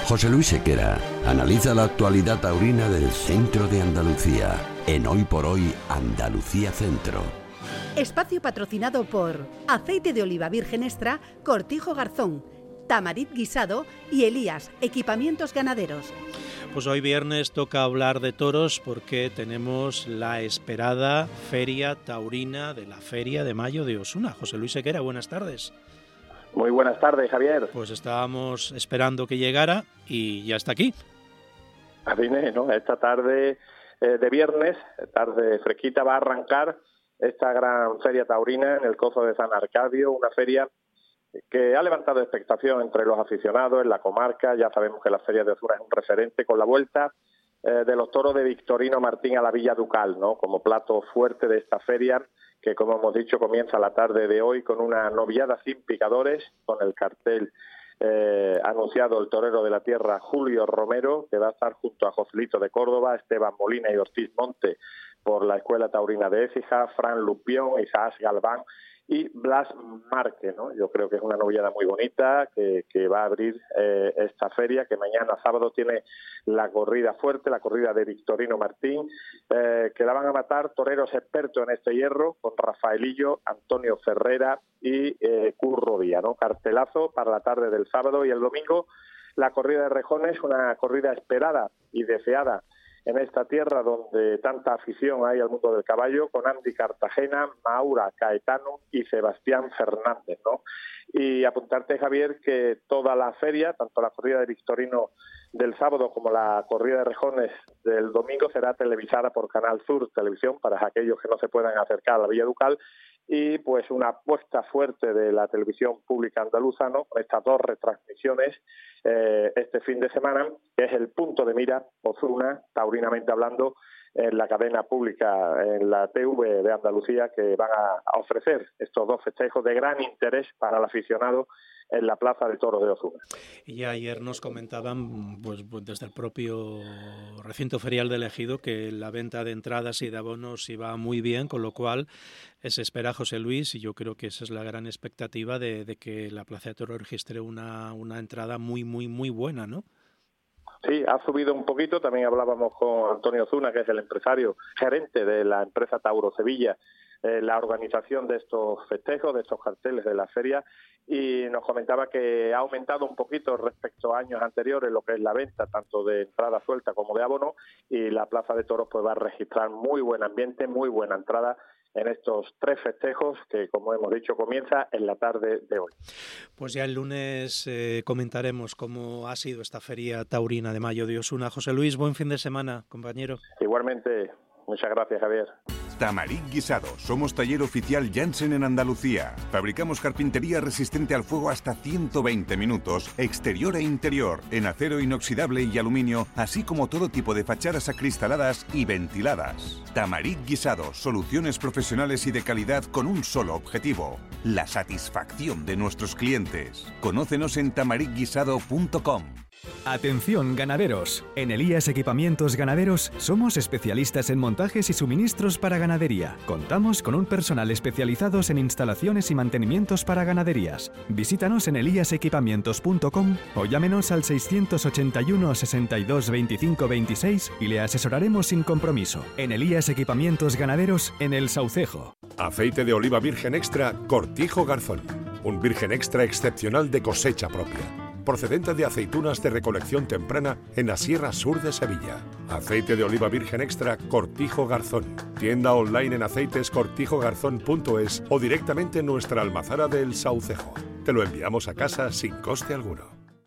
José Luis Sequera analiza la actualidad taurina del centro de Andalucía, en Hoy por Hoy Andalucía Centro. Espacio patrocinado por Aceite de Oliva Virgen Extra, Cortijo Garzón, Tamarit Guisado y Elías, Equipamientos Ganaderos. Pues hoy viernes toca hablar de toros porque tenemos la esperada Feria Taurina de la Feria de Mayo de Osuna. José Luis Sequera, buenas tardes. Muy buenas tardes, Javier. Pues estábamos esperando que llegara y ya está aquí. Vine, ¿no? Esta tarde de viernes, tarde fresquita, va a arrancar esta gran feria taurina en el Cozo de San Arcadio, una feria que ha levantado expectación entre los aficionados en la comarca. Ya sabemos que la Feria de Osuna es un referente con la vuelta de los toros de Victorino Martín a la Villa Ducal, ¿no? Como plato fuerte de esta feria, que como hemos dicho comienza la tarde de hoy con una novillada sin picadores, con el cartel anunciado el torero de la tierra Julio Romero, que va a estar junto a Joselito de Córdoba, Esteban Molina y Ortiz Monte por la Escuela Taurina de Écija, Fran Lupión, Isaac Galván y Blas Márquez, ¿no? Yo creo que es una novillada muy bonita que va a abrir esta feria, que mañana sábado tiene la corrida fuerte, la corrida de Victorino Martín, que la van a matar toreros expertos en este hierro, con Rafaelillo, Antonio Ferrera y Curro Díaz, ¿no? Cartelazo para la tarde del sábado. Y el domingo la corrida de rejones, una corrida esperada y deseada en esta tierra donde tanta afición hay al mundo del caballo, con Andy Cartagena, Maura Caetano y Sebastián Fernández, ¿no? Y apuntarte, Javier, que toda la feria, tanto la corrida de Victorino del sábado como la corrida de rejones del domingo, será televisada por Canal Sur Televisión para aquellos que no se puedan acercar a la Villa Ducal, y pues una apuesta fuerte de la televisión pública andaluza, ¿no? Con estas dos retransmisiones este fin de semana, que es el punto de mira Osuna, taurinamente hablando, en la cadena pública, en la TV de Andalucía, que van a ofrecer estos dos festejos de gran interés para el aficionado en la Plaza de Toros de Osuna. Y ayer nos comentaban, pues desde el propio recinto ferial del Ejido, que la venta de entradas y de abonos iba muy bien, con lo cual se espera, José Luis, y yo creo que esa es la gran expectativa de que la Plaza de Toros registre una entrada muy, muy, muy buena, ¿no? Sí, ha subido un poquito. También hablábamos con Antonio Zuna, que es el empresario gerente de la empresa Tauro Sevilla, la organización de estos festejos, de estos carteles de la feria, y nos comentaba que ha aumentado un poquito respecto a años anteriores lo que es la venta, tanto de entrada suelta como de abono, y la Plaza de Toros pues va a registrar muy buen ambiente, muy buena entrada en estos tres festejos que, como hemos dicho, comienza en la tarde de hoy. Pues ya el lunes comentaremos cómo ha sido esta Feria Taurina de Mayo de Osuna. José Luis, buen fin de semana, compañero. Igualmente, muchas gracias, Javier. Tamarit Guisado. Somos taller oficial Janssen en Andalucía. Fabricamos carpintería resistente al fuego hasta 120 minutos, exterior e interior, en acero inoxidable y aluminio, así como todo tipo de fachadas acristaladas y ventiladas. Tamarit Guisado. Soluciones profesionales y de calidad con un solo objetivo: la satisfacción de nuestros clientes. Conócenos en tamaritguisado.com. Atención ganaderos, en Elías Equipamientos Ganaderos somos especialistas en montajes y suministros para ganadería. Contamos con un personal especializados en instalaciones y mantenimientos para ganaderías. Visítanos en eliasequipamientos.com o llámenos al 681 62 25 26 y le asesoraremos sin compromiso. En Elías Equipamientos Ganaderos, en El Saucejo. Aceite de oliva virgen extra Cortijo Garzón. Un virgen extra excepcional de cosecha propia, procedente de aceitunas de recolección temprana en la Sierra Sur de Sevilla. Aceite de oliva virgen extra Cortijo Garzón. Tienda online en aceitescortijogarzón.es o directamente en nuestra almazara de El Saucejo. Te lo enviamos a casa sin coste alguno.